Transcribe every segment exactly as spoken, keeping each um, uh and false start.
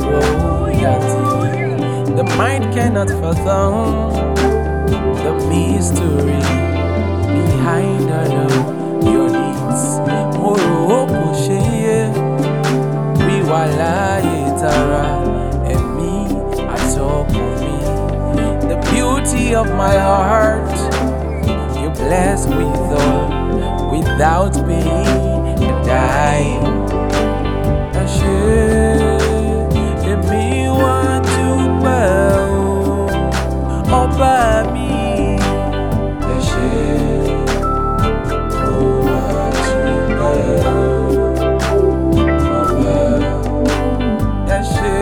royalty. The mind cannot fathom the mystery behind all of your needs. Moro kò ṣe yé, wíwà láyé tara ẹ̀mí àtọkùn mi. The beauty of my heart, you bless with all, without pain and dying. Ẹ ṣé, èmi wá dúpẹ́ o, ọba mi. Ẹ ṣé, mo wá dúpẹ́ o, ọba. Ẹ ṣé,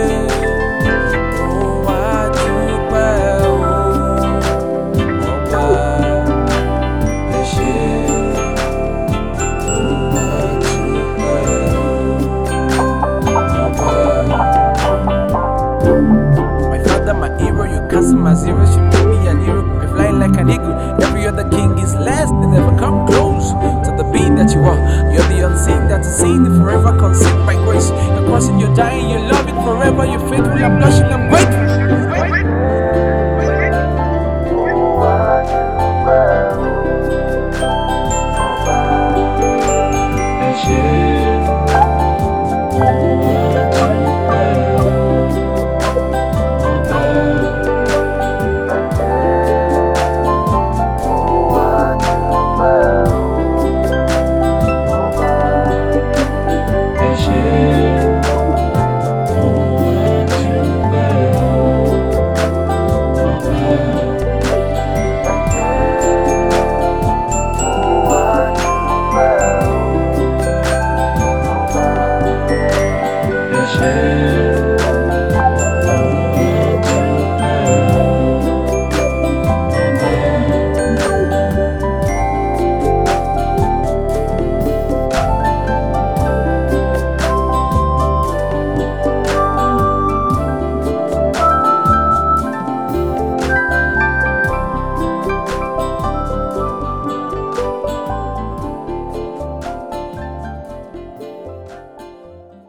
mo wá dúpẹ́ o, ọba. Ẹ ṣé, mo wá dúpẹ́ o, ọba. My father, my hero, you cancel my zeros, you make me an hero. I fly like an eagle. Every other king is less, they never come close to the being that you are. You're the unseen that is seen, forever conceived by grace. You're crossing, you're dying, you love it forever. You're faithful, I'm blushing, I'm grateful. Share.